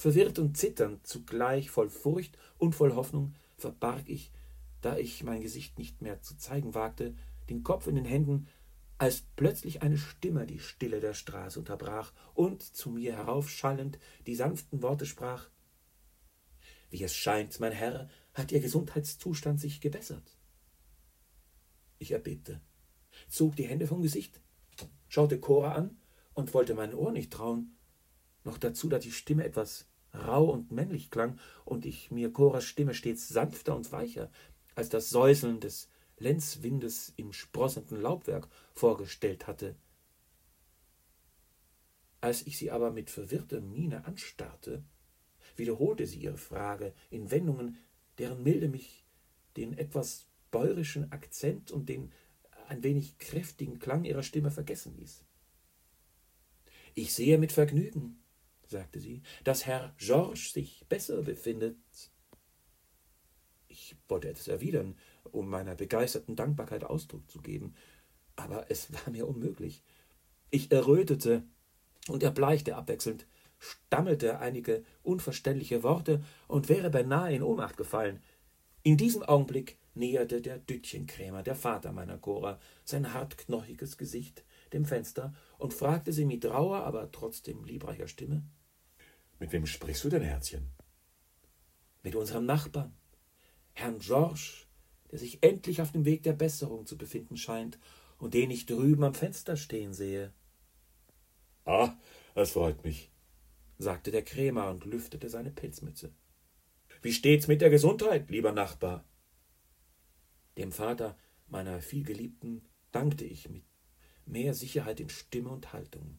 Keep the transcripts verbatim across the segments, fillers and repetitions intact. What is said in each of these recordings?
Verwirrt und zitternd, zugleich voll Furcht und voll Hoffnung, verbarg ich, da ich mein Gesicht nicht mehr zu zeigen wagte, den Kopf in den Händen, als plötzlich eine Stimme die Stille der Straße unterbrach und zu mir heraufschallend die sanften Worte sprach: »Wie es scheint, mein Herr, hat Ihr Gesundheitszustand sich gebessert.« Ich erbebte, zog die Hände vom Gesicht, schaute Cora an und wollte meinen Ohren nicht trauen. Noch dazu, da die Stimme etwas rau und männlich klang und ich mir Coras Stimme stets sanfter und weicher als das Säuseln des Lenzwindes im sprossenden Laubwerk vorgestellt hatte. Als ich sie aber mit verwirrter Miene anstarrte, wiederholte sie ihre Frage in Wendungen, deren Milde mich den etwas bäurischen Akzent und den ein wenig kräftigen Klang ihrer Stimme vergessen ließ. »Ich sehe mit Vergnügen«, sagte sie, »dass Herr Georges sich besser befindet.« Ich wollte etwas erwidern, um meiner begeisterten Dankbarkeit Ausdruck zu geben, aber es war mir unmöglich. Ich errötete und erbleichte abwechselnd, stammelte einige unverständliche Worte und wäre beinahe in Ohnmacht gefallen. In diesem Augenblick näherte der Düttchenkrämer, der Vater meiner Cora, sein hartknochiges Gesicht dem Fenster und fragte sie mit rauer, aber trotzdem liebreicher Stimme: »Mit wem sprichst du denn, Herzchen?« »Mit unserem Nachbarn, Herrn Georges, der sich endlich auf dem Weg der Besserung zu befinden scheint und den ich drüben am Fenster stehen sehe.« »Ah, das freut mich«, sagte der Krämer und lüftete seine Pelzmütze. »Wie steht's mit der Gesundheit, lieber Nachbar?« Dem Vater meiner vielgeliebten dankte ich mit mehr Sicherheit in Stimme und Haltung.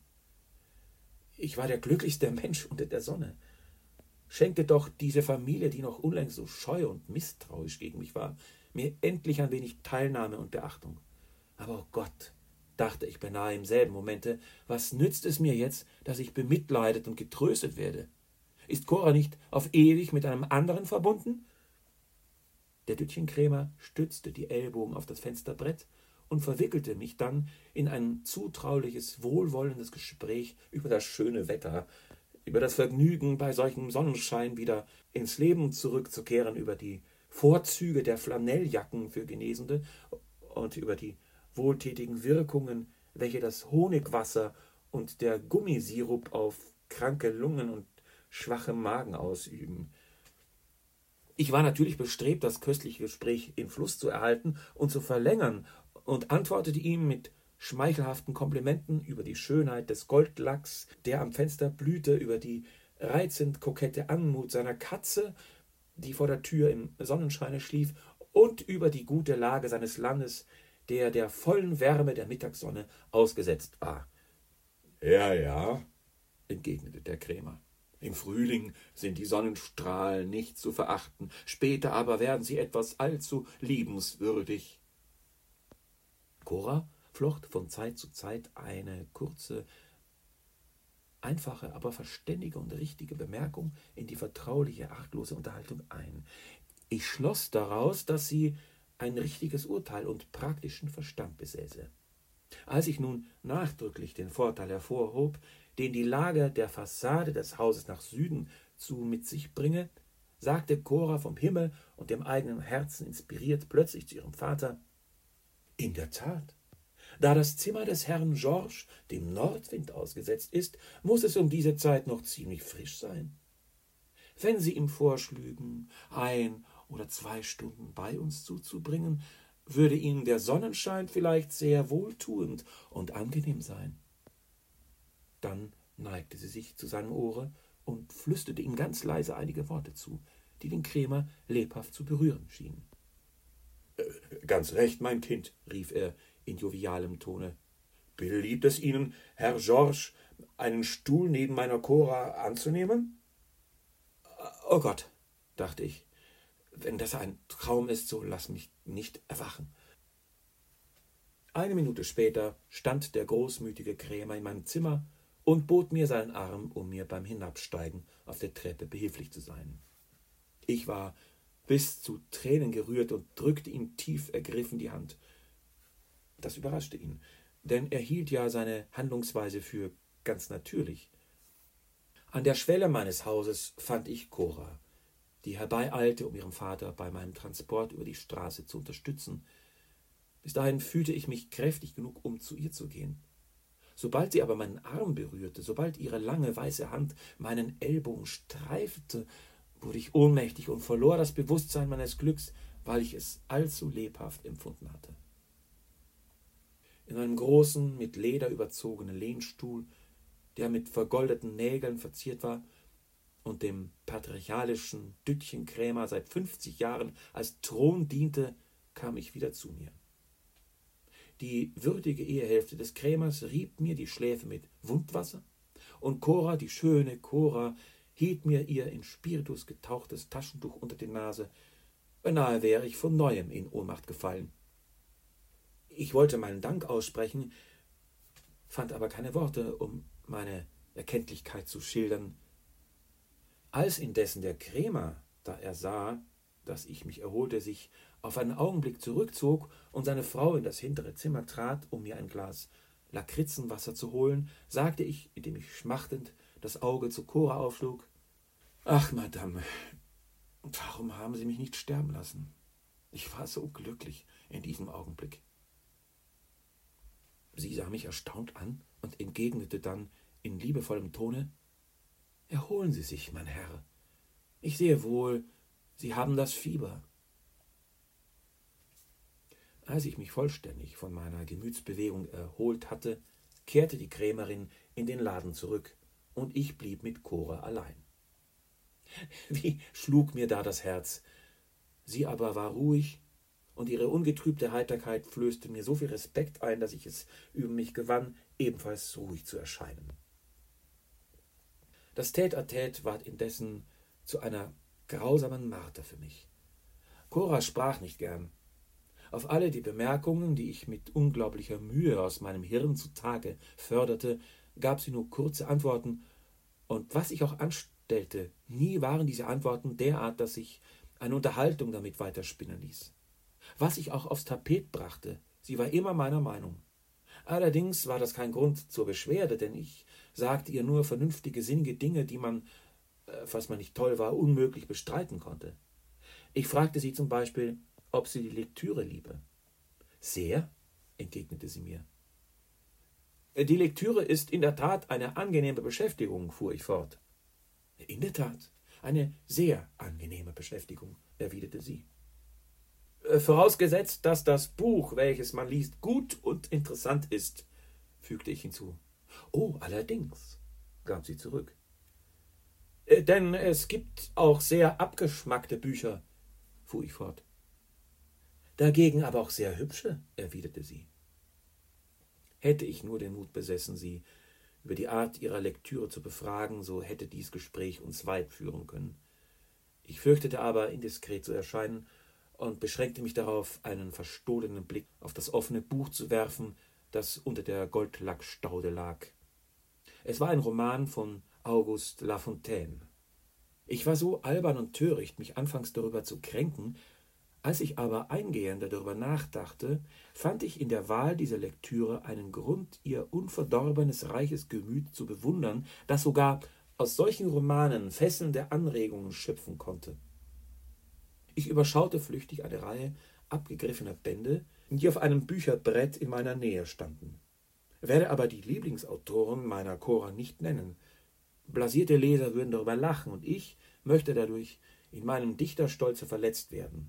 Ich war der glücklichste Mensch unter der Sonne. Schenkte doch diese Familie, die noch unlängst so scheu und misstrauisch gegen mich war, mir endlich ein wenig Teilnahme und Beachtung. Aber oh Gott, dachte ich beinahe im selben Momente, was nützt es mir jetzt, dass ich bemitleidet und getröstet werde? Ist Cora nicht auf ewig mit einem anderen verbunden? Der Düttchenkrämer stützte die Ellbogen auf das Fensterbrett und verwickelte mich dann in ein zutrauliches, wohlwollendes Gespräch über das schöne Wetter, über das Vergnügen, bei solchem Sonnenschein wieder ins Leben zurückzukehren, über die Vorzüge der Flanelljacken für Genesende und über die wohltätigen Wirkungen, welche das Honigwasser und der Gummisirup auf kranke Lungen und schwache Magen ausüben. Ich war natürlich bestrebt, das köstliche Gespräch in Fluss zu erhalten und zu verlängern, und antwortete ihm mit schmeichelhaften Komplimenten über die Schönheit des Goldlachs, der am Fenster blühte, über die reizend kokette Anmut seiner Katze, die vor der Tür im Sonnenscheine schlief, und über die gute Lage seines Landes, der der vollen Wärme der Mittagssonne ausgesetzt war. »Ja, ja«, entgegnete der Krämer, »im Frühling sind die Sonnenstrahlen nicht zu verachten, später aber werden sie etwas allzu liebenswürdig.« Cora flocht von Zeit zu Zeit eine kurze, einfache, aber verständige und richtige Bemerkung in die vertrauliche, arglose Unterhaltung ein. Ich schloss daraus, dass sie ein richtiges Urteil und praktischen Verstand besäße. Als ich nun nachdrücklich den Vorteil hervorhob, den die Lage der Fassade des Hauses nach Süden zu mit sich bringe, sagte Cora vom Himmel und dem eigenen Herzen inspiriert plötzlich zu ihrem Vater: »In der Tat, da das Zimmer des Herrn Georges dem Nordwind ausgesetzt ist, muß es um diese Zeit noch ziemlich frisch sein. Wenn Sie ihm vorschlügen, ein oder zwei Stunden bei uns zuzubringen, würde Ihnen der Sonnenschein vielleicht sehr wohltuend und angenehm sein.« Dann neigte sie sich zu seinem Ohre und flüsterte ihm ganz leise einige Worte zu, die den Krämer lebhaft zu berühren schienen. »Ganz recht, mein Kind«, rief er in jovialem Tone. »Beliebt es Ihnen, Herr Georges, einen Stuhl neben meiner Cora anzunehmen?« »Oh Gott«, dachte ich, »wenn das ein Traum ist, so lass mich nicht erwachen.« Eine Minute später stand der großmütige Krämer in meinem Zimmer und bot mir seinen Arm, um mir beim Hinabsteigen auf der Treppe behilflich zu sein. Ich war bis zu Tränen gerührt und drückte ihm tief ergriffen die Hand. Das überraschte ihn, denn er hielt ja seine Handlungsweise für ganz natürlich. An der Schwelle meines Hauses fand ich Cora, die herbeieilte, um ihren Vater bei meinem Transport über die Straße zu unterstützen. Bis dahin fühlte ich mich kräftig genug, um zu ihr zu gehen. Sobald sie aber meinen Arm berührte, sobald ihre lange weiße Hand meinen Ellbogen streifte, wurde ich ohnmächtig und verlor das Bewusstsein meines Glücks, weil ich es allzu lebhaft empfunden hatte. In einem großen, mit Leder überzogenen Lehnstuhl, der mit vergoldeten Nägeln verziert war und dem patriarchalischen Düttchenkrämer seit fünfzig Jahren als Thron diente, kam ich wieder zu mir. Die würdige Ehehälfte des Krämers rieb mir die Schläfe mit Wundwasser, und Cora, die schöne Cora, hielt mir ihr in Spiritus getauchtes Taschentuch unter die Nase. Beinahe wäre ich von neuem in Ohnmacht gefallen. Ich wollte meinen Dank aussprechen, fand aber keine Worte, um meine Erkenntlichkeit zu schildern. Als indessen der Krämer, da er sah, dass ich mich erholte, sich auf einen Augenblick zurückzog und seine Frau in das hintere Zimmer trat, um mir ein Glas Lakritzenwasser zu holen, sagte ich, indem ich schmachtend das Auge zu Cora aufschlug: »Ach, Madame, warum haben Sie mich nicht sterben lassen? Ich war so glücklich in diesem Augenblick.« Sie sah mich erstaunt an und entgegnete dann in liebevollem Tone: »Erholen Sie sich, mein Herr. Ich sehe wohl, Sie haben das Fieber.« Als ich mich vollständig von meiner Gemütsbewegung erholt hatte, kehrte die Krämerin in den Laden zurück, und ich blieb mit Cora allein. Wie schlug mir da das Herz! Sie aber war ruhig, und ihre ungetrübte Heiterkeit flößte mir so viel Respekt ein, dass ich es über mich gewann, ebenfalls ruhig zu erscheinen. Das Tête-à-Tête ward indessen zu einer grausamen Marter für mich. Cora sprach nicht gern. Auf alle die Bemerkungen, die ich mit unglaublicher Mühe aus meinem Hirn zutage förderte, gab sie nur kurze Antworten, und was ich auch anstellte, nie waren diese Antworten derart, dass sich eine Unterhaltung damit weiterspinnen ließ. Was ich auch aufs Tapet brachte, sie war immer meiner Meinung. Allerdings war das kein Grund zur Beschwerde, denn ich sagte ihr nur vernünftige, sinnige Dinge, die man, falls man nicht toll war, unmöglich bestreiten konnte. Ich fragte sie zum Beispiel, ob sie die Lektüre liebe. »Sehr«, entgegnete sie mir. »Die Lektüre ist in der Tat eine angenehme Beschäftigung«, fuhr ich fort. »In der Tat, eine sehr angenehme Beschäftigung«, erwiderte sie. »Vorausgesetzt, dass das Buch, welches man liest, gut und interessant ist«, fügte ich hinzu. »Oh, allerdings«, gab sie zurück. »Denn es gibt auch sehr abgeschmackte Bücher«, fuhr ich fort. »Dagegen aber auch sehr hübsche«, erwiderte sie. Hätte ich nur den Mut besessen, sie über die Art ihrer Lektüre zu befragen, so hätte dies Gespräch uns weit führen können. Ich fürchtete aber, indiskret zu erscheinen, und beschränkte mich darauf, einen verstohlenen Blick auf das offene Buch zu werfen, das unter der Goldlackstaude lag. Es war ein Roman von Auguste Lafontaine. Ich war so albern und töricht, mich anfangs darüber zu kränken. Als ich aber eingehender darüber nachdachte, fand ich in der Wahl dieser Lektüre einen Grund, ihr unverdorbenes, reiches Gemüt zu bewundern, das sogar aus solchen Romanen fesselnde Anregungen schöpfen konnte. Ich überschaute flüchtig eine Reihe abgegriffener Bände, die auf einem Bücherbrett in meiner Nähe standen. Werde aber die Lieblingsautoren meiner Cora nicht nennen. Blasierte Leser würden darüber lachen, und ich möchte dadurch in meinem Dichterstolze verletzt werden.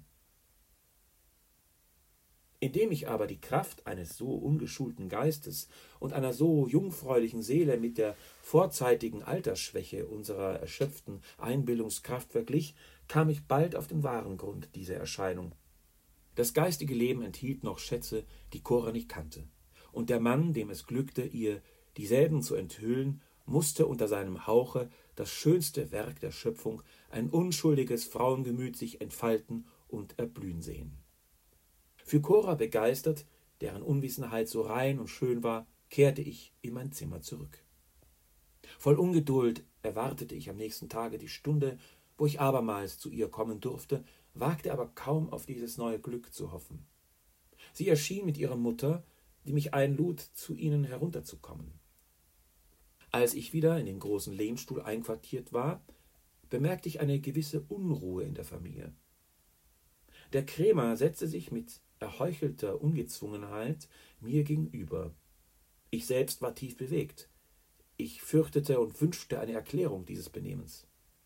Indem ich aber die Kraft eines so ungeschulten Geistes und einer so jungfräulichen Seele mit der vorzeitigen Altersschwäche unserer erschöpften Einbildungskraft verglich, kam ich bald auf den wahren Grund dieser Erscheinung. Das geistige Leben enthielt noch Schätze, die Cora nicht kannte, und der Mann, dem es glückte, ihr dieselben zu enthüllen, musste unter seinem Hauche das schönste Werk der Schöpfung, ein unschuldiges Frauengemüt, sich entfalten und erblühen sehen. Für Cora begeistert, deren Unwissenheit so rein und schön war, kehrte ich in mein Zimmer zurück. Voll Ungeduld erwartete ich am nächsten Tage die Stunde, wo ich abermals zu ihr kommen durfte, wagte aber kaum auf dieses neue Glück zu hoffen. Sie erschien mit ihrer Mutter, die mich einlud, zu ihnen herunterzukommen. Als ich wieder in den großen Lehnstuhl einquartiert war, bemerkte ich eine gewisse Unruhe in der Familie. Der Krämer setzte sich mit erheuchelter Ungezwungenheit mir gegenüber. Ich selbst war tief bewegt. Ich fürchtete und wünschte eine Erklärung dieses Benehmens.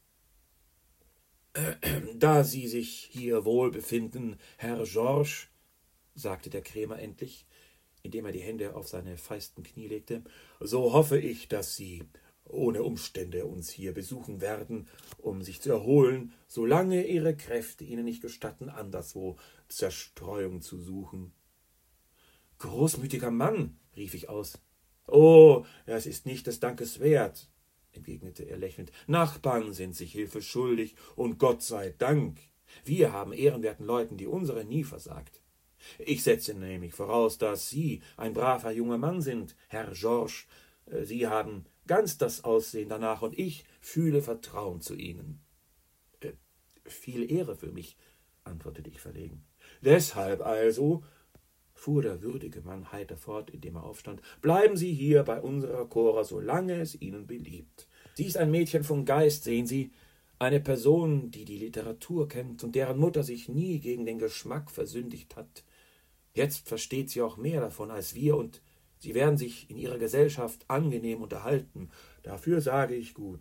»Da Sie sich hier wohl befinden, Herr Georges«, sagte der Krämer endlich, indem er die Hände auf seine feisten Knie legte, »so hoffe ich, dass Sie ohne Umstände uns hier besuchen werden, um sich zu erholen, solange Ihre Kräfte Ihnen nicht gestatten, anderswo Zerstreuung zu suchen.« »Großmütiger Mann«, rief ich aus. »Oh, es ist nicht des Dankes wert«, entgegnete er lächelnd. »Nachbarn sind sich Hilfe schuldig, und Gott sei Dank. Wir haben ehrenwerten Leuten die unsere nie versagt. Ich setze nämlich voraus, dass Sie ein braver junger Mann sind, Herr Georges. Sie haben ganz das Aussehen danach, und ich fühle Vertrauen zu Ihnen.« Äh, »Viel Ehre für mich«, antwortete ich verlegen. »Deshalb also«, fuhr der würdige Mann heiter fort, indem er aufstand, »bleiben Sie hier bei unserer Cora, solange es Ihnen beliebt. Sie ist ein Mädchen von Geist, sehen Sie, eine Person, die die Literatur kennt und deren Mutter sich nie gegen den Geschmack versündigt hat. Jetzt versteht sie auch mehr davon als wir, und sie werden sich in ihrer Gesellschaft angenehm unterhalten. Dafür sage ich gut.«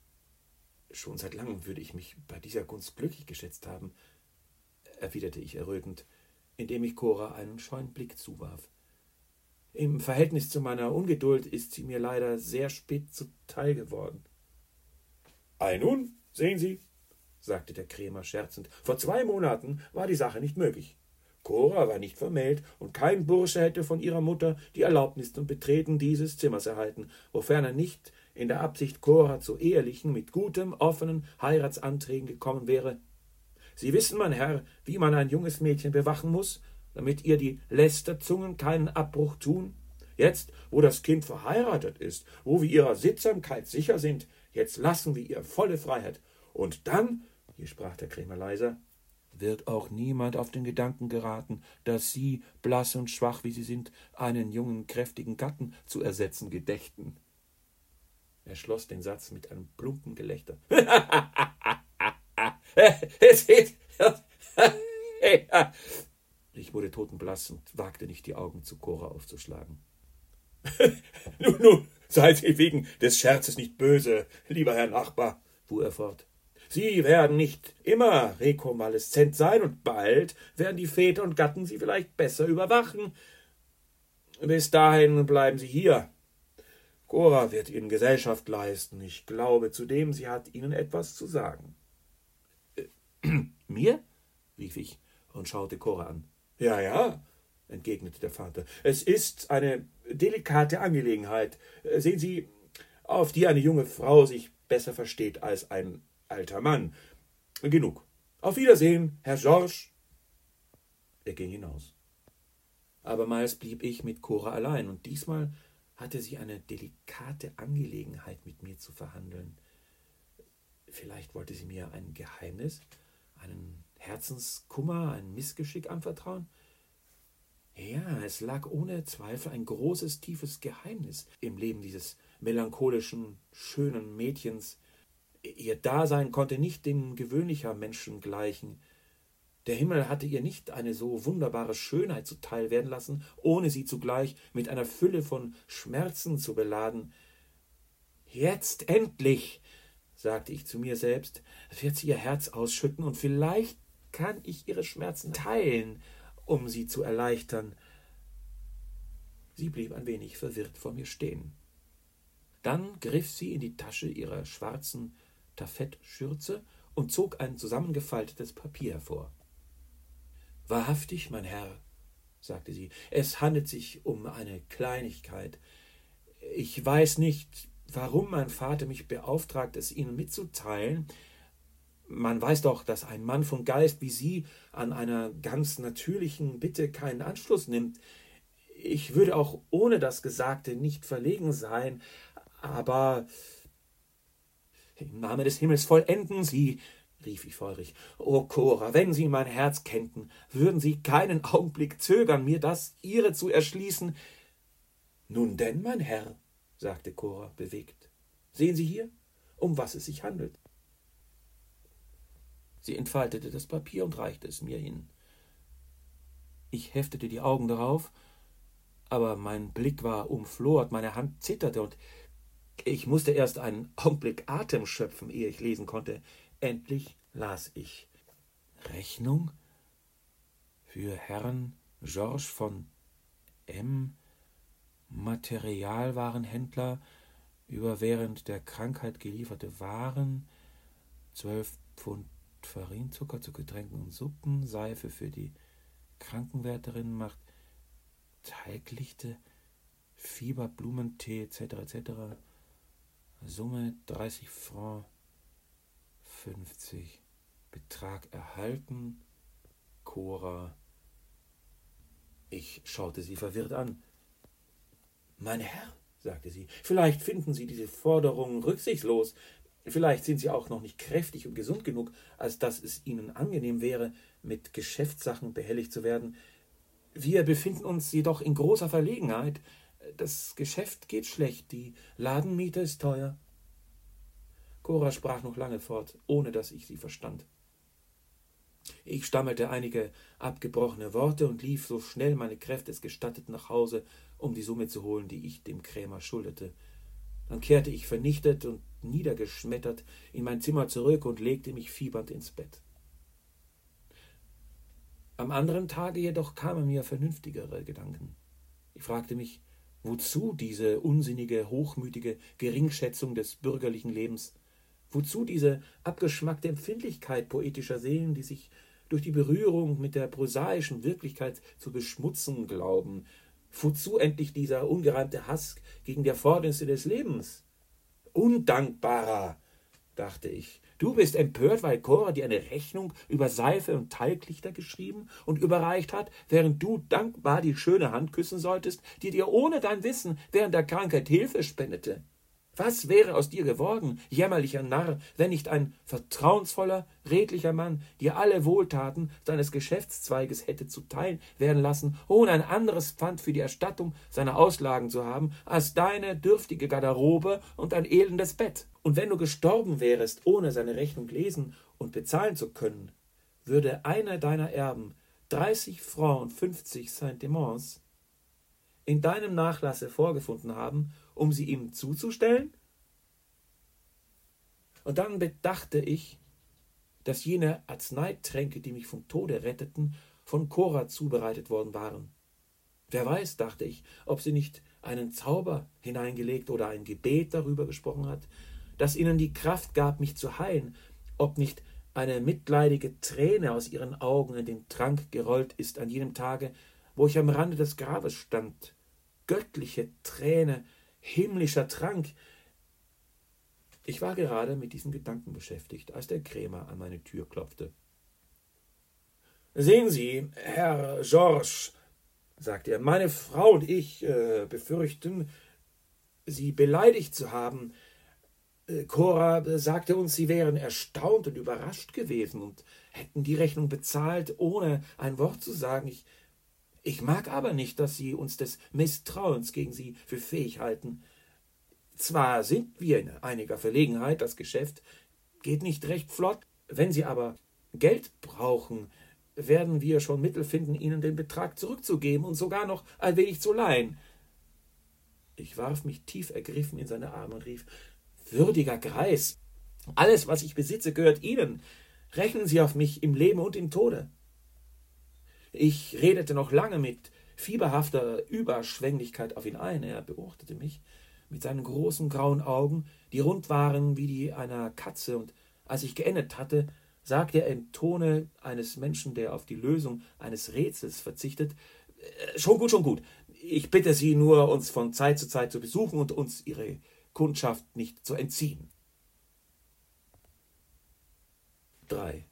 »Schon seit langem würde ich mich bei dieser Gunst glücklich geschätzt haben«, erwiderte ich errötend, indem ich Cora einen scheuen Blick zuwarf. »Im Verhältnis zu meiner Ungeduld ist sie mir leider sehr spät zuteil geworden.« »Ei nun, sehen Sie«, sagte der Krämer scherzend, »vor zwei Monaten war die Sache nicht möglich. Cora war nicht vermählt, und kein Bursche hätte von ihrer Mutter die Erlaubnis zum Betreten dieses Zimmers erhalten, wofern er nicht in der Absicht, Cora zu ehelichen, mit gutem, offenen Heiratsanträgen gekommen wäre. Sie wissen, mein Herr, wie man ein junges Mädchen bewachen muß, damit ihr die Lästerzungen keinen Abbruch tun. Jetzt, wo das Kind verheiratet ist, wo wir ihrer Sittsamkeit sicher sind, jetzt lassen wir ihr volle Freiheit. Und dann«, hier sprach der Krämer leiser, »wird auch niemand auf den Gedanken geraten, dass Sie, blass und schwach wie Sie sind, einen jungen, kräftigen Gatten zu ersetzen gedächten.« Er schloss den Satz mit einem plumpen Gelächter. Ich wurde totenblass und wagte nicht, die Augen zu Cora aufzuschlagen. »Nun, nun, seien Sie wegen des Scherzes nicht böse, lieber Herr Nachbar«, fuhr er fort. »Sie werden nicht immer rekonvaleszent sein, und bald werden die Väter und Gatten Sie vielleicht besser überwachen. Bis dahin bleiben Sie hier. Cora wird Ihnen Gesellschaft leisten. Ich glaube zudem, sie hat Ihnen etwas zu sagen.« Äh, »Mir?« rief ich und schaute Cora an. »Ja, ja«, entgegnete der Vater, »es ist eine delikate Angelegenheit, sehen Sie, auf die eine junge Frau sich besser versteht als ein alter Mann. Genug. Auf Wiedersehen, Herr Georges.« Er ging hinaus. Abermals blieb ich mit Cora allein, und diesmal hatte sie eine delikate Angelegenheit mit mir zu verhandeln. Vielleicht wollte sie mir ein Geheimnis, einen Herzenskummer, ein Missgeschick anvertrauen? Ja, es lag ohne Zweifel ein großes, tiefes Geheimnis im Leben dieses melancholischen, schönen Mädchens. Ihr Dasein konnte nicht dem gewöhnlicher Menschen gleichen. Der Himmel hatte ihr nicht eine so wunderbare Schönheit zuteil werden lassen, ohne sie zugleich mit einer Fülle von Schmerzen zu beladen. »Jetzt endlich«, sagte ich zu mir selbst, »wird sie ihr Herz ausschütten, und vielleicht kann ich ihre Schmerzen teilen, um sie zu erleichtern.« Sie blieb ein wenig verwirrt vor mir stehen. Dann griff sie in die Tasche ihrer schwarzen Taffettschürze und zog ein zusammengefaltetes Papier hervor. »Wahrhaftig, mein Herr«, sagte sie, »es handelt sich um eine Kleinigkeit. Ich weiß nicht, warum mein Vater mich beauftragt, es Ihnen mitzuteilen. Man weiß doch, dass ein Mann von Geist wie Sie an einer ganz natürlichen Bitte keinen Anstoß nimmt. Ich würde auch ohne das Gesagte nicht verlegen sein, aber im Namen des Himmels vollenden Sie«, rief ich feurig. »O Cora, wenn Sie mein Herz kennten, würden Sie keinen Augenblick zögern, mir das Ihre zu erschließen.« »Nun denn, mein Herr«, sagte Cora bewegt. »Sehen Sie hier, um was es sich handelt.« Sie entfaltete das Papier und reichte es mir hin. Ich heftete die Augen darauf, aber mein Blick war umflort, meine Hand zitterte und ich musste erst einen Augenblick Atem schöpfen, ehe ich lesen konnte. Endlich las ich. Rechnung für Herrn Georges von M., Materialwarenhändler, über während der Krankheit gelieferte Waren, zwölf Pfund Farinzucker zu Getränken und Suppen, Seife für die Krankenwärterin, macht Teiglichte, Fieber, Blumentee et cetera et cetera. Summe dreißig Franc fünfzig. Betrag erhalten. Cora. Ich schaute sie verwirrt an. »Mein Herr«, sagte sie, »vielleicht finden Sie diese Forderung rücksichtslos. Vielleicht sind Sie auch noch nicht kräftig und gesund genug, als dass es Ihnen angenehm wäre, mit Geschäftssachen behelligt zu werden. Wir befinden uns jedoch in großer Verlegenheit. Das Geschäft geht schlecht, die Ladenmiete ist teuer.« Cora sprach noch lange fort, ohne dass ich sie verstand. Ich stammelte einige abgebrochene Worte und lief, so schnell meine Kräfte es gestatteten, nach Hause, um die Summe zu holen, die ich dem Krämer schuldete. Dann kehrte ich vernichtet und niedergeschmettert in mein Zimmer zurück und legte mich fiebernd ins Bett. Am anderen Tage jedoch kamen mir vernünftigere Gedanken. Ich fragte mich, wozu diese unsinnige, hochmütige Geringschätzung des bürgerlichen Lebens? Wozu diese abgeschmackte Empfindlichkeit poetischer Seelen, die sich durch die Berührung mit der prosaischen Wirklichkeit zu beschmutzen glauben? Wozu endlich dieser ungereimte Hass gegen die Erfordernisse des Lebens? Undankbarer, dachte ich, du bist empört, weil Cora dir eine Rechnung über Seife und Teiglichter geschrieben und überreicht hat, während du dankbar die schöne Hand küssen solltest, die dir ohne dein Wissen während der Krankheit Hilfe spendete. Was wäre aus dir geworden, jämmerlicher Narr, wenn nicht ein vertrauensvoller, redlicher Mann dir alle Wohltaten seines Geschäftszweiges hätte zuteil werden lassen, ohne ein anderes Pfand für die Erstattung seiner Auslagen zu haben, als deine dürftige Garderobe und ein elendes Bett? Und wenn du gestorben wärest, ohne seine Rechnung lesen und bezahlen zu können, würde einer deiner Erben dreißig Franc und fünfzig Centimes in deinem Nachlasse vorgefunden haben, um sie ihm zuzustellen? Und dann bedachte ich, dass jene Arzneitränke, die mich vom Tode retteten, von Cora zubereitet worden waren. Wer weiß, dachte ich, ob sie nicht einen Zauber hineingelegt oder ein Gebet darüber gesprochen hat, das ihnen die Kraft gab, mich zu heilen, ob nicht eine mitleidige Träne aus ihren Augen in den Trank gerollt ist an jenem Tage, wo ich am Rande des Grabes stand. Göttliche Träne, himmlischer Trank. Ich war gerade mit diesen Gedanken beschäftigt, als der Krämer an meine Tür klopfte. »Sehen Sie, Herr Georges«, sagte er, »meine Frau und ich äh, befürchten, Sie beleidigt zu haben. Äh, Cora sagte uns, Sie wären erstaunt und überrascht gewesen und hätten die Rechnung bezahlt, ohne ein Wort zu sagen. Ich Ich mag aber nicht, dass Sie uns des Misstrauens gegen Sie für fähig halten. Zwar sind wir in einiger Verlegenheit, das Geschäft geht nicht recht flott, wenn Sie aber Geld brauchen, werden wir schon Mittel finden, Ihnen den Betrag zurückzugeben und sogar noch ein wenig zu leihen.« Ich warf mich tief ergriffen in seine Arme und rief, »Würdiger Greis, alles, was ich besitze, gehört Ihnen. Rechnen Sie auf mich im Leben und im Tode.« Ich redete noch lange mit fieberhafter Überschwänglichkeit auf ihn ein. Er beobachtete mich mit seinen großen grauen Augen, die rund waren wie die einer Katze, und als ich geendet hatte, sagte er im Tone eines Menschen, der auf die Lösung eines Rätsels verzichtet, »Schon gut, schon gut. Ich bitte Sie nur, uns von Zeit zu Zeit zu besuchen und uns Ihre Kundschaft nicht zu entziehen.« drei.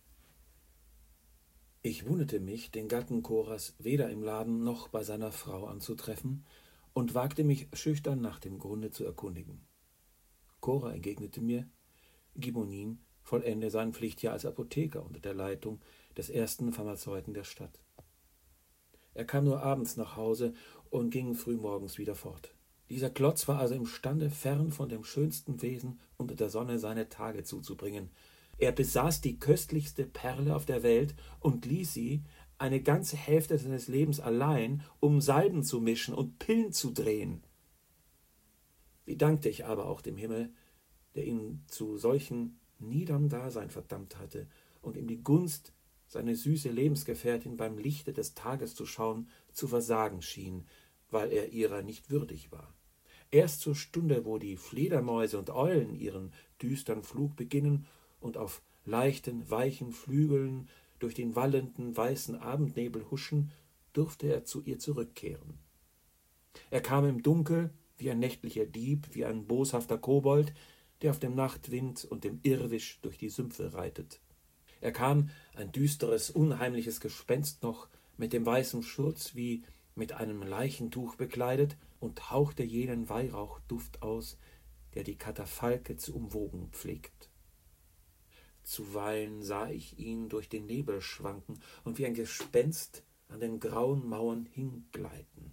Ich wunderte mich, den Gatten Coras weder im Laden noch bei seiner Frau anzutreffen und wagte mich schüchtern nach dem Grunde zu erkundigen. Cora entgegnete mir, Gimonin vollende sein Pflichtjahr als Apotheker unter der Leitung des ersten Pharmazeuten der Stadt. Er kam nur abends nach Hause und ging frühmorgens wieder fort. Dieser Klotz war also imstande, fern von dem schönsten Wesen unter der Sonne seine Tage zuzubringen. Er besaß die köstlichste Perle auf der Welt und ließ sie eine ganze Hälfte seines Lebens allein, um Salben zu mischen und Pillen zu drehen. Wie dankte ich aber auch dem Himmel, der ihn zu solchen niederem Dasein verdammt hatte und ihm die Gunst, seine süße Lebensgefährtin beim Lichte des Tages zu schauen, zu versagen schien, weil er ihrer nicht würdig war. Erst zur Stunde, wo die Fledermäuse und Eulen ihren düstern Flug beginnen und auf leichten, weichen Flügeln durch den wallenden, weißen Abendnebel huschen, durfte er zu ihr zurückkehren. Er kam im Dunkel, wie ein nächtlicher Dieb, wie ein boshafter Kobold, der auf dem Nachtwind und dem Irrwisch durch die Sümpfe reitet. Er kam, ein düsteres, unheimliches Gespenst noch, mit dem weißen Schurz wie mit einem Leichentuch bekleidet, und hauchte jenen Weihrauchduft aus, der die Katafalke zu umwogen pflegt. Zuweilen sah ich ihn durch den Nebel schwanken und wie ein Gespenst an den grauen Mauern hingleiten.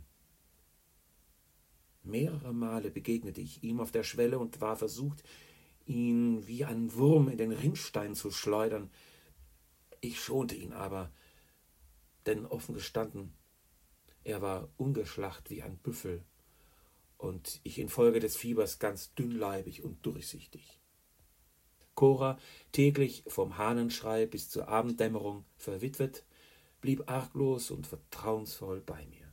Mehrere Male begegnete ich ihm auf der Schwelle und war versucht, ihn wie ein Wurm in den Rinnstein zu schleudern. Ich schonte ihn aber, denn offen gestanden, er war ungeschlacht wie ein Büffel und ich infolge des Fiebers ganz dünnleibig und durchsichtig. Cora, täglich vom Hahnenschrei bis zur Abenddämmerung verwitwet, blieb arglos und vertrauensvoll bei mir.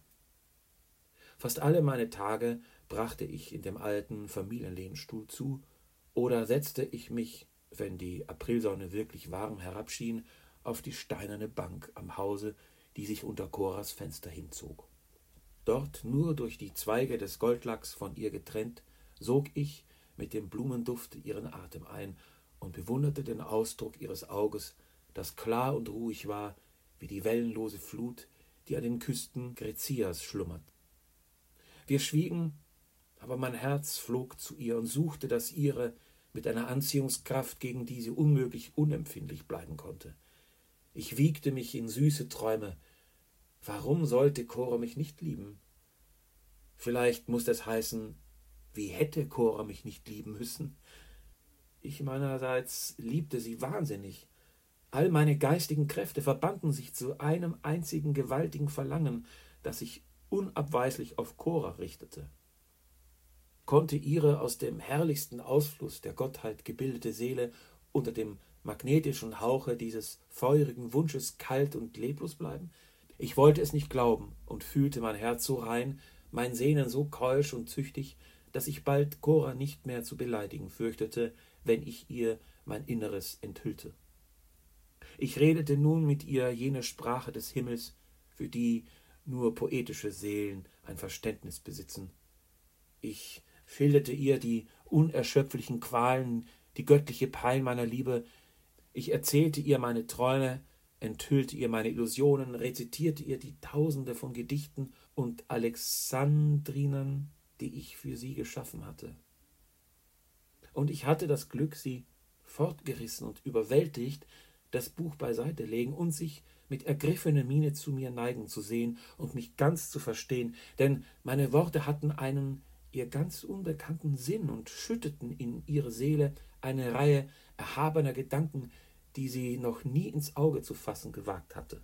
Fast alle meine Tage brachte ich in dem alten Familienlehnstuhl zu, oder setzte ich mich, wenn die Aprilsonne wirklich warm herabschien, auf die steinerne Bank am Hause, die sich unter Coras Fenster hinzog. Dort, nur durch die Zweige des Goldlachs von ihr getrennt, sog ich mit dem Blumenduft ihren Atem ein und bewunderte den Ausdruck ihres Auges, das klar und ruhig war, wie die wellenlose Flut, die an den Küsten Grezias schlummert. Wir schwiegen, aber mein Herz flog zu ihr und suchte das ihre mit einer Anziehungskraft, gegen die sie unmöglich unempfindlich bleiben konnte. Ich wiegte mich in süße Träume. Warum sollte Cora mich nicht lieben? Vielleicht muß das heißen, wie hätte Cora mich nicht lieben müssen? Ich meinerseits liebte sie wahnsinnig. All meine geistigen Kräfte verbanden sich zu einem einzigen gewaltigen Verlangen, das sich unabweislich auf Cora richtete. Konnte ihre aus dem herrlichsten Ausfluss der Gottheit gebildete Seele unter dem magnetischen Hauche dieses feurigen Wunsches kalt und leblos bleiben? Ich wollte es nicht glauben und fühlte mein Herz so rein, mein Sehnen so keusch und züchtig, dass ich bald Cora nicht mehr zu beleidigen fürchtete, wenn ich ihr mein Inneres enthüllte. Ich redete nun mit ihr jene Sprache des Himmels, für die nur poetische Seelen ein Verständnis besitzen. Ich schilderte ihr die unerschöpflichen Qualen, die göttliche Pein meiner Liebe. Ich erzählte ihr meine Träume, enthüllte ihr meine Illusionen, rezitierte ihr die Tausende von Gedichten und Alexandrinern, die ich für sie geschaffen hatte. Und ich hatte das Glück, sie fortgerissen und überwältigt, das Buch beiseite legen und sich mit ergriffener Miene zu mir neigen zu sehen und mich ganz zu verstehen, denn meine Worte hatten einen ihr ganz unbekannten Sinn und schütteten in ihre Seele eine Reihe erhabener Gedanken, die sie noch nie ins Auge zu fassen gewagt hatte.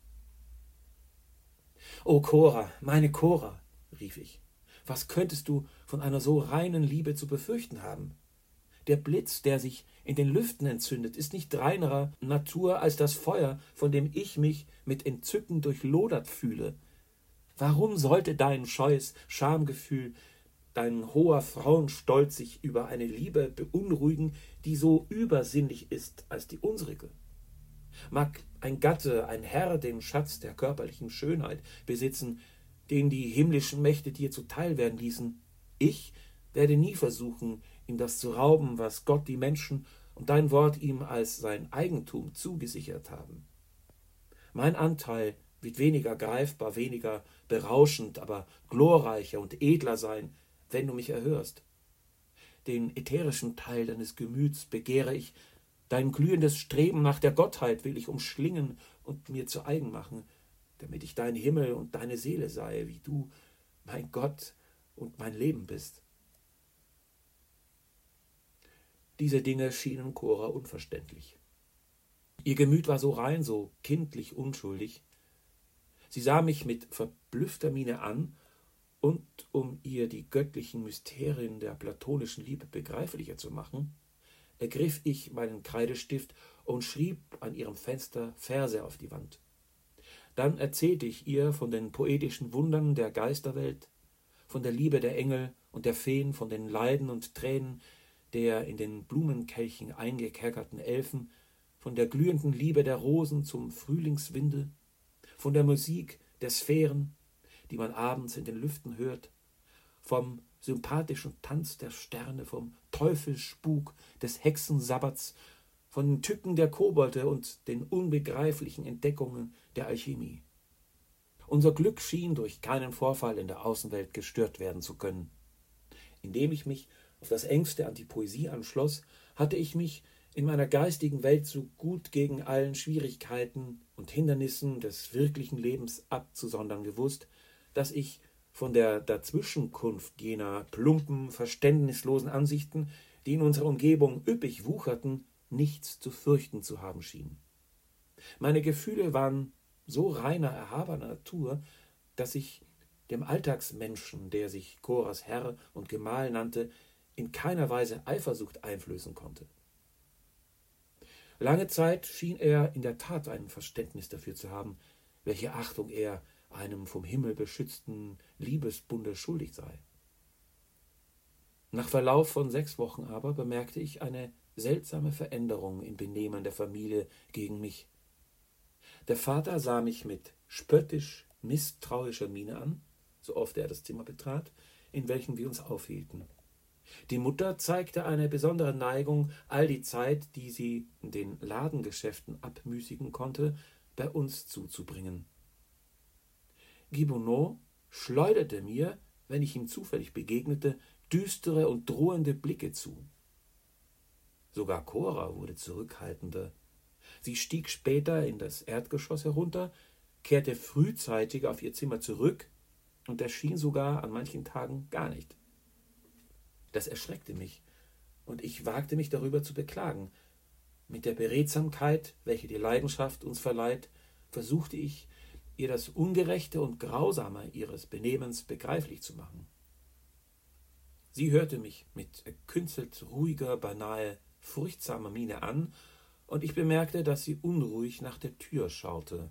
»O Cora, meine Cora«, rief ich, »was könntest du von einer so reinen Liebe zu befürchten haben? Der Blitz, der sich in den Lüften entzündet, ist nicht reinerer Natur als das Feuer, von dem ich mich mit Entzücken durchlodert fühle. Warum sollte dein scheues Schamgefühl, dein hoher Frauenstolz sich über eine Liebe beunruhigen, die so übersinnlich ist als die unsrige? Mag ein Gatte, ein Herr den Schatz der körperlichen Schönheit besitzen, den die himmlischen Mächte dir zuteil werden ließen, ich werde nie versuchen, ihm das zu rauben, was Gott die Menschen und dein Wort ihm als sein Eigentum zugesichert haben. Mein Anteil wird weniger greifbar, weniger berauschend, aber glorreicher und edler sein, wenn du mich erhörst. Den ätherischen Teil deines Gemüts begehre ich, dein glühendes Streben nach der Gottheit will ich umschlingen und mir zu eigen machen, damit ich dein Himmel und deine Seele sei, wie du, mein Gott, und mein Leben bist. Diese Dinge schienen Cora unverständlich. Ihr Gemüt war so rein, so kindlich unschuldig. Sie sah mich mit verblüffter Miene an, und um ihr die göttlichen Mysterien der platonischen Liebe begreiflicher zu machen, ergriff ich meinen Kreidestift und schrieb an ihrem Fenster Verse auf die Wand. Dann erzählte ich ihr von den poetischen Wundern der Geisterwelt, von der Liebe der Engel und der Feen, von den Leiden und Tränen der in den Blumenkelchen eingekerkerten Elfen, von der glühenden Liebe der Rosen zum Frühlingswindel, von der Musik der Sphären, die man abends in den Lüften hört, vom sympathischen Tanz der Sterne, vom Teufelsspuk des Hexensabbats, von den Tücken der Kobolde und den unbegreiflichen Entdeckungen der Alchemie. Unser Glück schien durch keinen Vorfall in der Außenwelt gestört werden zu können. Indem ich mich auf das Engste an die Poesie anschloss, hatte ich mich in meiner geistigen Welt so gut gegen allen Schwierigkeiten und Hindernissen des wirklichen Lebens abzusondern gewusst, dass ich von der Dazwischenkunft jener plumpen, verständnislosen Ansichten, die in unserer Umgebung üppig wucherten, nichts zu fürchten zu haben schien. Meine Gefühle waren so reiner, erhabener Natur, dass ich dem Alltagsmenschen, der sich Coras Herr und Gemahl nannte, in keiner Weise Eifersucht einflößen konnte. Lange Zeit schien er in der Tat ein Verständnis dafür zu haben, welche Achtung er einem vom Himmel beschützten Liebesbunde schuldig sei. Nach Verlauf von sechs Wochen aber bemerkte ich eine seltsame Veränderung im Benehmen der Familie gegen mich. Der Vater sah mich mit spöttisch misstrauischer Miene an, so oft er das Zimmer betrat, in welchem wir uns aufhielten. Die Mutter zeigte eine besondere Neigung, all die Zeit, die sie in den Ladengeschäften abmüßigen konnte, bei uns zuzubringen. Guibonneau schleuderte mir, wenn ich ihm zufällig begegnete, düstere und drohende Blicke zu. Sogar Cora wurde zurückhaltender. Sie stieg später in das Erdgeschoss herunter, kehrte frühzeitig auf ihr Zimmer zurück und erschien sogar an manchen Tagen gar nicht. Das erschreckte mich, und ich wagte mich darüber zu beklagen. Mit der Beredsamkeit, welche die Leidenschaft uns verleiht, versuchte ich, ihr das Ungerechte und Grausame ihres Benehmens begreiflich zu machen. Sie hörte mich mit erkünstelt ruhiger, beinahe furchtsamer Miene an, und ich bemerkte, dass sie unruhig nach der Tür schaute.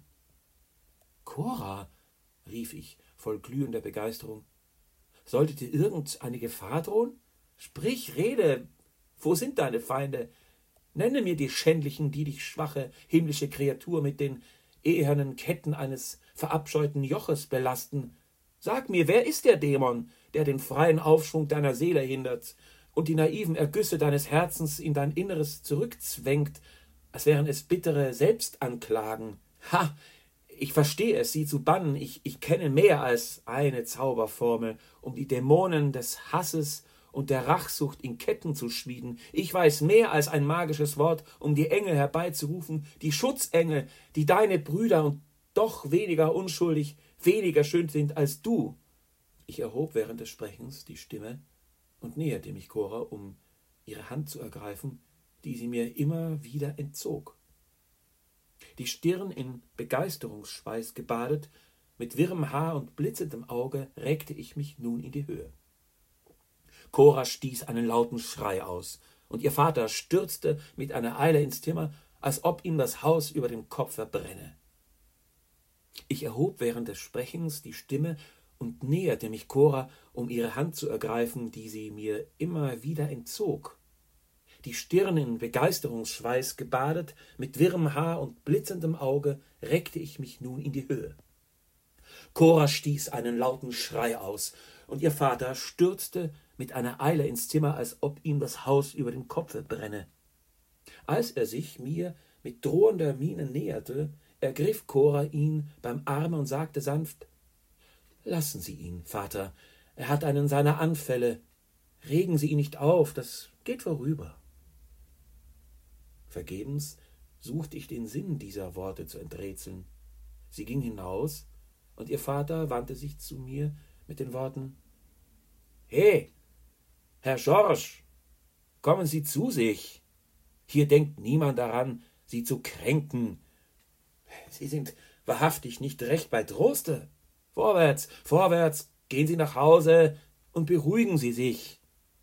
»Cora«, rief ich voll glühender Begeisterung, »sollte dir irgendeine Gefahr drohen? Sprich, rede, wo sind deine Feinde? Nenne mir die Schändlichen, die dich, schwache, himmlische Kreatur, mit den ehernen Ketten eines verabscheuten Joches belasten. Sag mir, wer ist der Dämon, der den freien Aufschwung deiner Seele hindert und die naiven Ergüsse deines Herzens in dein Inneres zurückzwängt, als wären es bittere Selbstanklagen? Ha! Ich verstehe es, sie zu bannen. Ich, ich kenne mehr als eine Zauberformel, um die Dämonen des Hasses und der Rachsucht in Ketten zu schmieden. Ich weiß mehr als ein magisches Wort, um die Engel herbeizurufen, die Schutzengel, die deine Brüder und doch weniger unschuldig, weniger schön sind als du. Ich erhob während des Sprechens die Stimme und näherte mich Cora, um ihre Hand zu ergreifen, die sie mir immer wieder entzog. Die Stirn in Begeisterungsschweiß gebadet, mit wirrem Haar und blitzendem Auge, reckte ich mich nun in die Höhe. Cora stieß einen lauten Schrei aus, und ihr Vater stürzte mit einer Eile ins Zimmer, als ob ihm das Haus über dem Kopf verbrenne. Ich erhob während des Sprechens die Stimme und näherte mich Cora, um ihre Hand zu ergreifen, die sie mir immer wieder entzog. Die Stirn in Begeisterungsschweiß gebadet, mit wirrem Haar und blitzendem Auge, reckte ich mich nun in die Höhe. Cora stieß einen lauten Schrei aus, und ihr Vater stürzte mit einer Eile ins Zimmer, als ob ihm das Haus über dem Kopfe brenne. Als er sich mir mit drohender Miene näherte, ergriff Cora ihn beim Arme und sagte sanft: »Lassen Sie ihn, Vater, er hat einen seiner Anfälle. Regen Sie ihn nicht auf, das geht vorüber.« Vergebens suchte ich den Sinn dieser Worte zu enträtseln. Sie ging hinaus, und ihr Vater wandte sich zu mir mit den Worten: He, Herr Schorsch, kommen Sie zu sich. Hier denkt niemand daran, Sie zu kränken. Sie sind wahrhaftig nicht recht bei Troste. Vorwärts, vorwärts, gehen Sie nach Hause und beruhigen Sie sich.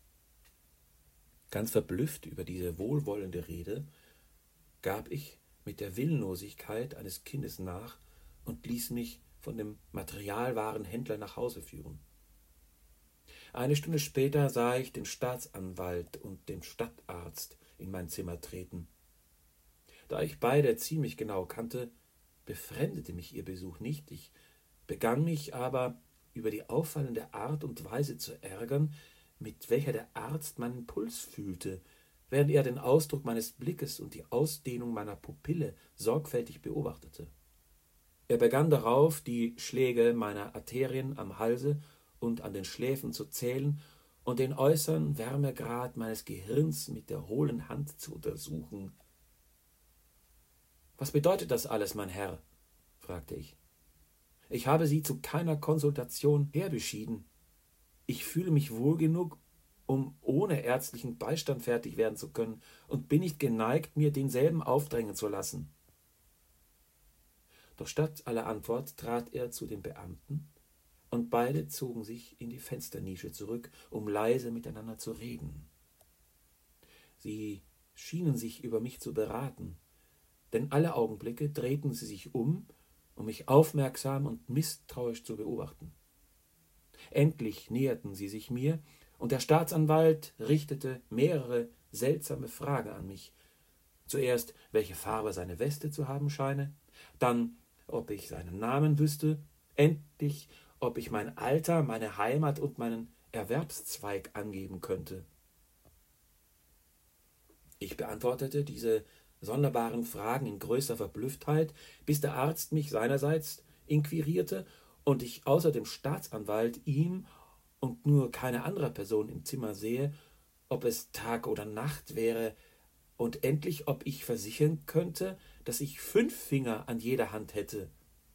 Ganz verblüfft über diese wohlwollende Rede gab ich mit der Willenlosigkeit eines Kindes nach und ließ mich von dem Materialwarenhändler nach Hause führen. Eine Stunde später sah ich den Staatsanwalt und den Stadtarzt in mein Zimmer treten. Da ich beide ziemlich genau kannte, befremdete mich ihr Besuch nicht. Ich begann mich aber über die auffallende Art und Weise zu ärgern, mit welcher der Arzt meinen Puls fühlte, während er den Ausdruck meines Blickes und die Ausdehnung meiner Pupille sorgfältig beobachtete. Er begann darauf, die Schläge meiner Arterien am Halse und an den Schläfen zu zählen und den äußeren Wärmegrad meines Gehirns mit der hohlen Hand zu untersuchen. »Was bedeutet das alles, mein Herr?« fragte ich. »Ich habe Sie zu keiner Konsultation herbeschieden. Ich fühle mich wohl genug, um ohne ärztlichen Beistand fertig werden zu können, und bin nicht geneigt, mir denselben aufdrängen zu lassen.« Doch statt aller Antwort trat er zu den Beamten, und beide zogen sich in die Fensternische zurück, um leise miteinander zu reden. Sie schienen sich über mich zu beraten, denn alle Augenblicke drehten sie sich um, um mich aufmerksam und misstrauisch zu beobachten. Endlich näherten sie sich mir, und der Staatsanwalt richtete mehrere seltsame Fragen an mich. Zuerst, welche Farbe seine Weste zu haben scheine, dann, ob ich seinen Namen wüsste, endlich, ob ich mein Alter, meine Heimat und meinen Erwerbszweig angeben könnte. Ich beantwortete diese sonderbaren Fragen in größter Verblüfftheit, bis der Arzt mich seinerseits inquirierte und ich außer dem Staatsanwalt ihm und nur keine andere Person im Zimmer sehe, ob es Tag oder Nacht wäre, und endlich, ob ich versichern könnte, dass ich fünf Finger an jeder Hand hätte.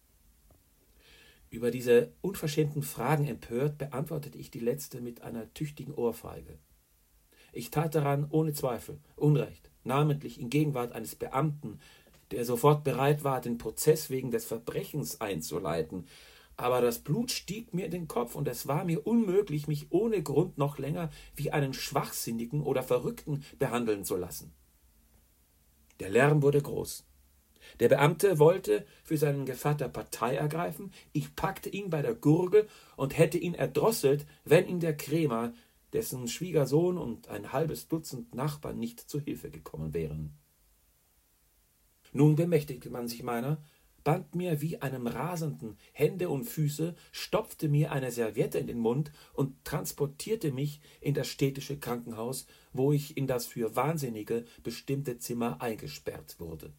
Über diese unverschämten Fragen empört, beantwortete ich die letzte mit einer tüchtigen Ohrfeige. Ich tat daran ohne Zweifel Unrecht, namentlich in Gegenwart eines Beamten, der sofort bereit war, den Prozess wegen des Verbrechens einzuleiten. Aber das Blut stieg mir in den Kopf, und es war mir unmöglich, mich ohne Grund noch länger wie einen Schwachsinnigen oder Verrückten behandeln zu lassen. Der Lärm wurde groß. Der Beamte wollte für seinen Gevatter Partei ergreifen, ich packte ihn bei der Gurgel und hätte ihn erdrosselt, wenn ihm der Krämer, dessen Schwiegersohn und ein halbes Dutzend Nachbarn nicht zu Hilfe gekommen wären. Nun bemächtigte man sich meiner, band mir wie einem Rasenden Hände und Füße, stopfte mir eine Serviette in den Mund und transportierte mich in das städtische Krankenhaus, wo ich in das für Wahnsinnige bestimmte Zimmer eingesperrt wurde.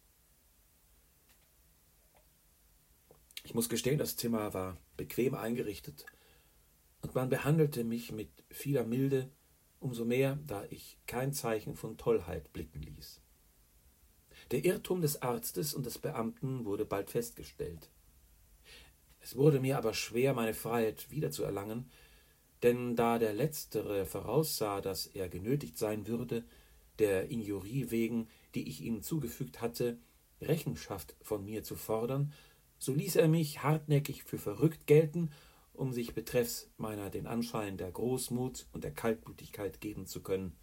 Ich muss gestehen, das Zimmer war bequem eingerichtet, und man behandelte mich mit vieler Milde, umso mehr, da ich kein Zeichen von Tollheit blicken ließ. Der Irrtum des Arztes und des Beamten wurde bald festgestellt. Es wurde mir aber schwer, meine Freiheit wiederzuerlangen, denn da der Letztere voraussah, dass er genötigt sein würde, der Injurie wegen, die ich ihm zugefügt hatte, Rechenschaft von mir zu fordern, so ließ er mich hartnäckig für verrückt gelten, um sich betreffs meiner den Anschein der Großmut und der Kaltblütigkeit geben zu können.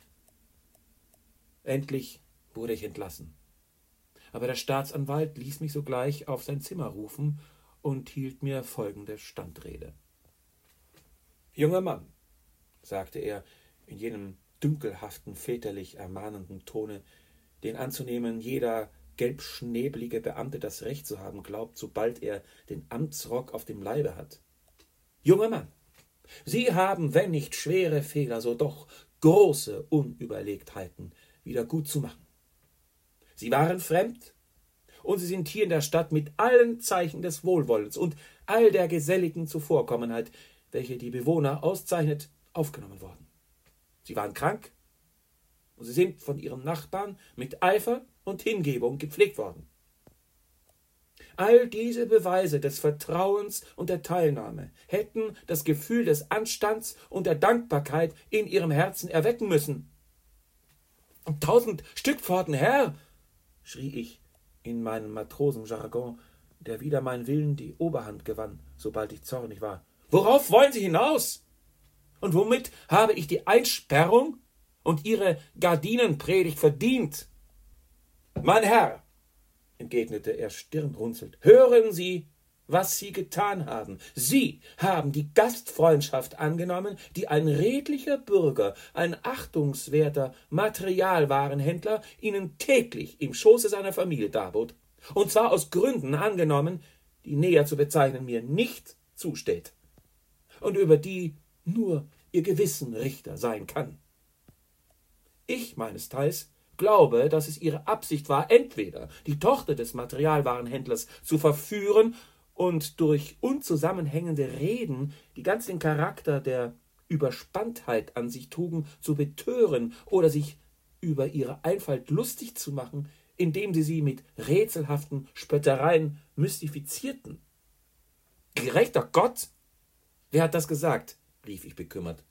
Endlich wurde ich entlassen. Aber der Staatsanwalt ließ mich sogleich auf sein Zimmer rufen und hielt mir folgende Standrede. »Junger Mann«, sagte er in jenem dünkelhaften, väterlich ermahnenden Tone, den anzunehmen jeder gelbschnäbelige Beamte das Recht zu haben glaubt, sobald er den Amtsrock auf dem Leibe hat. »Junger Mann, Sie haben, wenn nicht schwere Fehler, so doch große Unüberlegtheiten wieder gut zu machen. Sie waren fremd, und Sie sind hier in der Stadt mit allen Zeichen des Wohlwollens und all der geselligen Zuvorkommenheit, welche die Bewohner auszeichnet, aufgenommen worden. Sie waren krank, und Sie sind von Ihren Nachbarn mit Eifer und Hingebung gepflegt worden. All diese Beweise des Vertrauens und der Teilnahme hätten das Gefühl des Anstands und der Dankbarkeit in ihrem Herzen erwecken müssen. »Um tausend Stück Pforten, Herr«, schrie ich in meinem Matrosenjargon, der wider meinen Willen die Oberhand gewann, sobald ich zornig war. »Worauf wollen Sie hinaus? Und womit habe ich die Einsperrung und Ihre Gardinenpredigt verdient?« »Mein Herr«, entgegnete er stirnrunzelnd, »hören Sie, was Sie getan haben. Sie haben die Gastfreundschaft angenommen, die ein redlicher Bürger, ein achtungswerter Materialwarenhändler Ihnen täglich im Schoße seiner Familie darbot, und zwar aus Gründen angenommen, die näher zu bezeichnen mir nicht zusteht, und über die nur Ihr Gewissen Richter sein kann. Ich meinesteils glaube, dass es Ihre Absicht war, entweder die Tochter des Materialwarenhändlers zu verführen und durch unzusammenhängende Reden, die ganz den Charakter der Überspanntheit an sich trugen, zu betören oder sich über ihre Einfalt lustig zu machen, indem sie sie mit rätselhaften Spöttereien mystifizierten. »Gerechter Gott! Wer hat das gesagt?« rief ich bekümmert.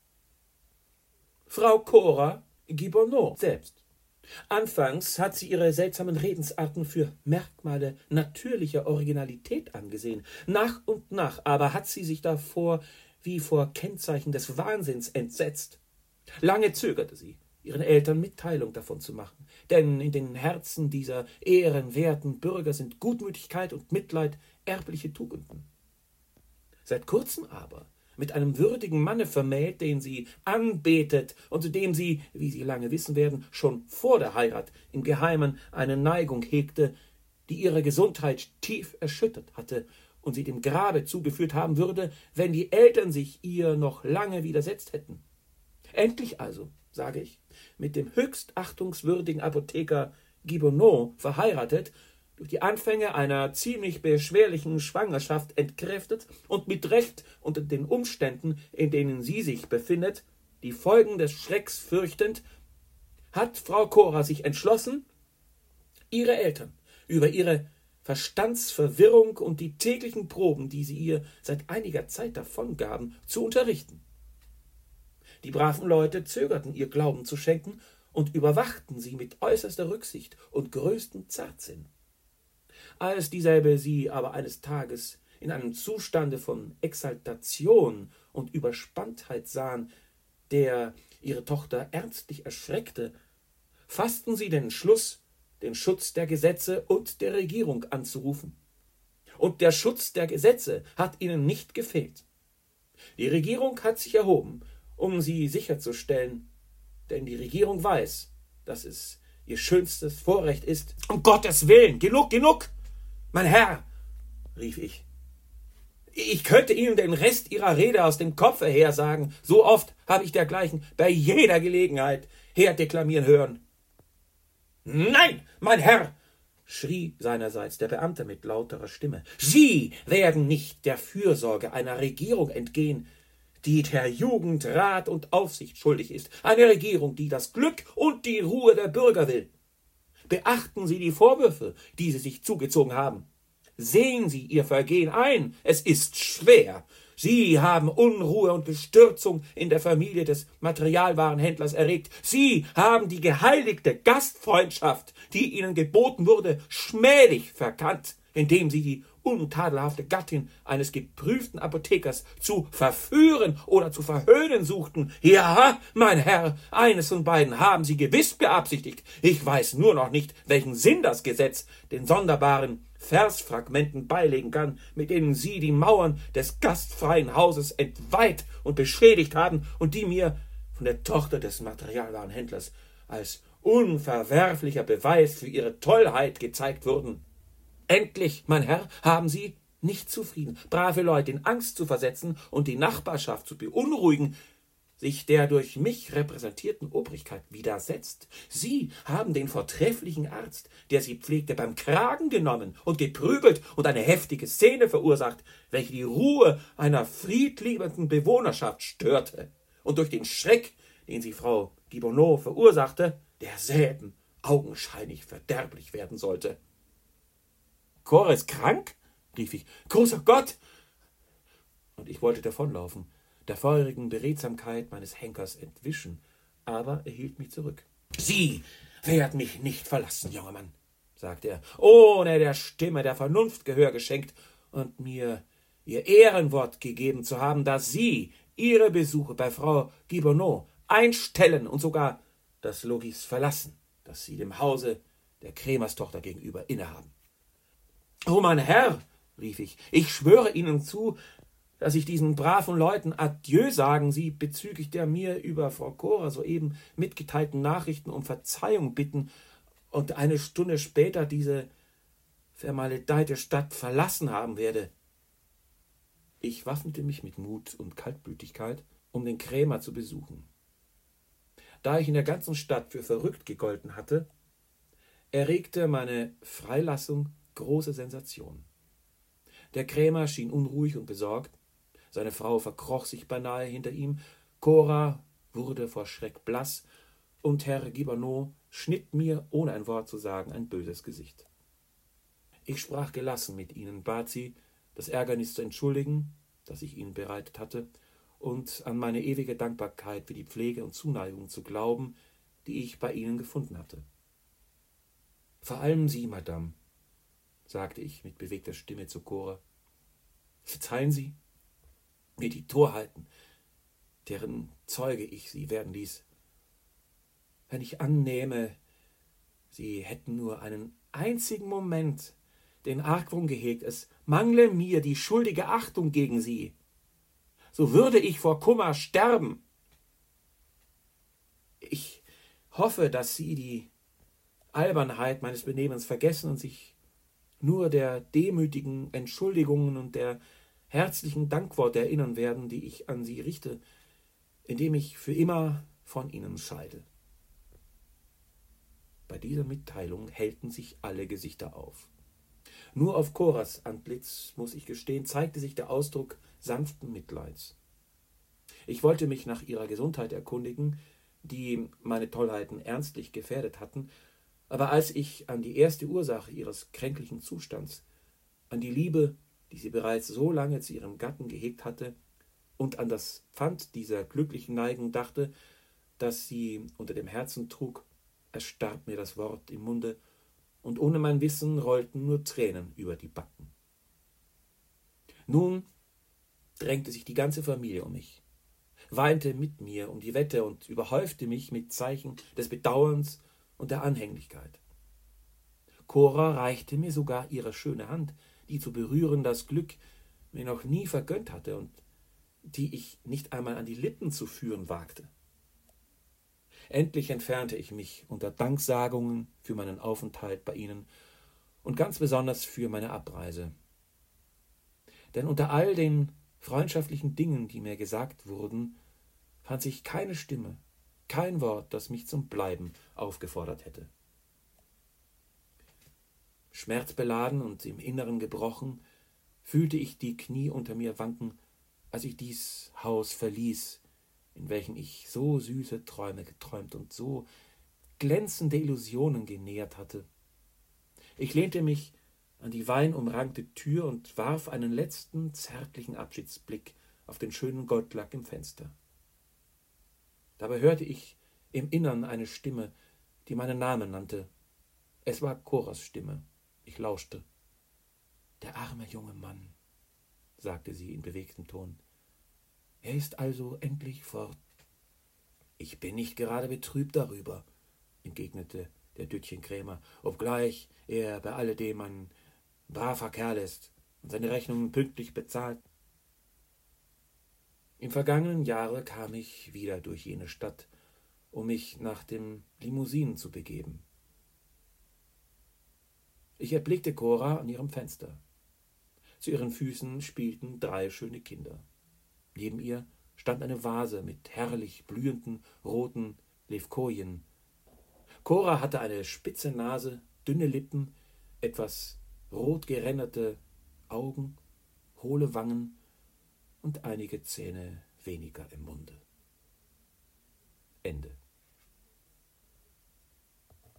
»Frau Cora Gibbonneau selbst. Anfangs hat sie ihre seltsamen Redensarten für Merkmale natürlicher Originalität angesehen. Nach und nach aber hat sie sich davor wie vor Kennzeichen des Wahnsinns entsetzt. Lange zögerte sie, ihren Eltern Mitteilung davon zu machen, denn in den Herzen dieser ehrenwerten Bürger sind Gutmütigkeit und Mitleid erbliche Tugenden. Seit kurzem aber mit einem würdigen Manne vermählt, den sie anbetet und zu dem sie, wie Sie lange wissen werden, schon vor der Heirat im Geheimen eine Neigung hegte, die ihre Gesundheit tief erschüttert hatte und sie dem Grabe zugeführt haben würde, wenn die Eltern sich ihr noch lange widersetzt hätten. Endlich also, sage ich, mit dem höchst achtungswürdigen Apotheker Gibbonneau verheiratet, durch die Anfänge einer ziemlich beschwerlichen Schwangerschaft entkräftet und mit Recht unter den Umständen, in denen sie sich befindet, die Folgen des Schrecks fürchtend, hat Frau Cora sich entschlossen, ihre Eltern über ihre Verstandsverwirrung und die täglichen Proben, die sie ihr seit einiger Zeit davongaben, zu unterrichten. Die braven Leute zögerten, ihr Glauben zu schenken und überwachten sie mit äußerster Rücksicht und größtem Zartsinn. Als dieselbe sie aber eines Tages in einem Zustande von Exaltation und Überspanntheit sahen, der ihre Tochter ernstlich erschreckte, fassten sie den Entschluss, den Schutz der Gesetze und der Regierung anzurufen. Und der Schutz der Gesetze hat ihnen nicht gefehlt. Die Regierung hat sich erhoben, um sie sicherzustellen, denn die Regierung weiß, dass es ihr schönstes Vorrecht ist. »Um Gottes Willen, genug, genug! Mein Herr«, rief ich, »ich könnte Ihnen den Rest Ihrer Rede aus dem Kopfe her sagen. So oft habe ich dergleichen bei jeder Gelegenheit herdeklamieren hören.« »Nein, mein Herr«, schrie seinerseits der Beamte mit lauterer Stimme, »Sie werden nicht der Fürsorge einer Regierung entgehen, die der Jugend Rat und Aufsicht schuldig ist, eine Regierung, die das Glück und die Ruhe der Bürger will. Beachten Sie die Vorwürfe, die Sie sich zugezogen haben. Sehen Sie Ihr Vergehen ein, es ist schwer. Sie haben Unruhe und Bestürzung in der Familie des Materialwarenhändlers erregt. Sie haben die geheiligte Gastfreundschaft, die Ihnen geboten wurde, schmählich verkannt, indem Sie die untadelhafte Gattin eines geprüften Apothekers zu verführen oder zu verhöhnen suchten. Ja, mein Herr, eines von beiden haben Sie gewiss beabsichtigt. Ich weiß nur noch nicht, welchen Sinn das Gesetz den sonderbaren Versfragmenten beilegen kann, mit denen Sie die Mauern des gastfreien Hauses entweiht und beschädigt haben und die mir von der Tochter des Materialwarenhändlers als unverwerflicher Beweis für Ihre Tollheit gezeigt wurden. Endlich, mein Herr, haben Sie, nicht zufrieden, brave Leute in Angst zu versetzen und die Nachbarschaft zu beunruhigen, sich der durch mich repräsentierten Obrigkeit widersetzt. Sie haben den vortrefflichen Arzt, der sie pflegte, beim Kragen genommen und geprügelt und eine heftige Szene verursacht, welche die Ruhe einer friedliebenden Bewohnerschaft störte und durch den Schreck, den sie Frau Gibbonneau verursachte, derselben augenscheinlich verderblich werden sollte. »Cora ist krank?« rief ich. »Großer Gott!« Und ich wollte davonlaufen, der feurigen Beredsamkeit meines Henkers entwischen, aber er hielt mich zurück. »Sie werden mich nicht verlassen, junger Mann«, sagte er, »ohne der Stimme der Vernunft Gehör geschenkt und mir ihr Ehrenwort gegeben zu haben, dass Sie Ihre Besuche bei Frau Gibonneau einstellen und sogar das Logis verlassen, das Sie dem Hause der Krämerstochter gegenüber innehaben.« »Oh, mein Herr«, rief ich, »ich schwöre Ihnen zu, dass ich diesen braven Leuten Adieu sagen, sie bezüglich der mir über Frau Cora soeben mitgeteilten Nachrichten um Verzeihung bitten und eine Stunde später diese vermaledeite Stadt verlassen haben werde.« Ich waffnete mich mit Mut und Kaltblütigkeit, um den Krämer zu besuchen. Da ich in der ganzen Stadt für verrückt gegolten hatte, erregte meine Freilassung große Sensation. Der Krämer schien unruhig und besorgt, seine Frau verkroch sich beinahe hinter ihm, Cora wurde vor Schreck blass, und Herr Gibonneau schnitt mir, ohne ein Wort zu sagen, ein böses Gesicht. Ich sprach gelassen mit ihnen, bat sie, das Ärgernis zu entschuldigen, das ich ihnen bereitet hatte, und an meine ewige Dankbarkeit für die Pflege und Zuneigung zu glauben, die ich bei ihnen gefunden hatte. »Vor allem Sie, Madame«, sagte ich mit bewegter Stimme zu Cora, »verzeihen Sie mir die Torheiten, deren Zeuge ich Sie werden ließ. Wenn ich annehme, Sie hätten nur einen einzigen Moment den Argwohn gehegt, es mangle mir die schuldige Achtung gegen Sie, so würde ich vor Kummer sterben. Ich hoffe, dass Sie die Albernheit meines Benehmens vergessen und sich nur der demütigen Entschuldigungen und der herzlichen Dankworte erinnern werden, die ich an Sie richte, indem ich für immer von Ihnen scheide.« Bei dieser Mitteilung hellten sich alle Gesichter auf. Nur auf Coras Antlitz, muss ich gestehen, zeigte sich der Ausdruck sanften Mitleids. Ich wollte mich nach ihrer Gesundheit erkundigen, die meine Tollheiten ernstlich gefährdet hatten, aber als ich an die erste Ursache ihres kränklichen Zustands, an die Liebe, die sie bereits so lange zu ihrem Gatten gehegt hatte, und an das Pfand dieser glücklichen Neigung dachte, das sie unter dem Herzen trug, erstarb mir das Wort im Munde, und ohne mein Wissen rollten nur Tränen über die Backen. Nun drängte sich die ganze Familie um mich, weinte mit mir um die Wette und überhäufte mich mit Zeichen des Bedauerns und der Anhänglichkeit. Cora reichte mir sogar ihre schöne Hand, die zu berühren das Glück mir noch nie vergönnt hatte und die ich nicht einmal an die Lippen zu führen wagte. Endlich entfernte ich mich unter Danksagungen für meinen Aufenthalt bei ihnen und ganz besonders für meine Abreise. Denn unter all den freundschaftlichen Dingen, die mir gesagt wurden, fand sich keine Stimme, kein Wort, das mich zum Bleiben aufgefordert hätte. Schmerzbeladen und im Inneren gebrochen, fühlte ich die Knie unter mir wanken, als ich dies Haus verließ, in welchem ich so süße Träume geträumt und so glänzende Illusionen genährt hatte. Ich lehnte mich an die weinumrankte Tür und warf einen letzten zärtlichen Abschiedsblick auf den schönen Goldlack im Fenster. Dabei hörte ich im Innern eine Stimme, die meinen Namen nannte. Es war Coras Stimme. Ich lauschte. »Der arme junge Mann«, sagte sie in bewegtem Ton. »Er ist also endlich fort.« »Ich bin nicht gerade betrübt darüber«, entgegnete der Düttchen Krämer, »obgleich er bei alledem ein braver Kerl ist und seine Rechnungen pünktlich bezahlt.« Im vergangenen Jahre kam ich wieder durch jene Stadt, um mich nach dem Limousinen zu begeben. Ich erblickte Cora an ihrem Fenster. Zu ihren Füßen spielten drei schöne Kinder. Neben ihr stand eine Vase mit herrlich blühenden roten Levkojen. Cora hatte eine spitze Nase, dünne Lippen, etwas rot geränderte Augen, hohle Wangen und einige Zähne weniger im Munde. Ende.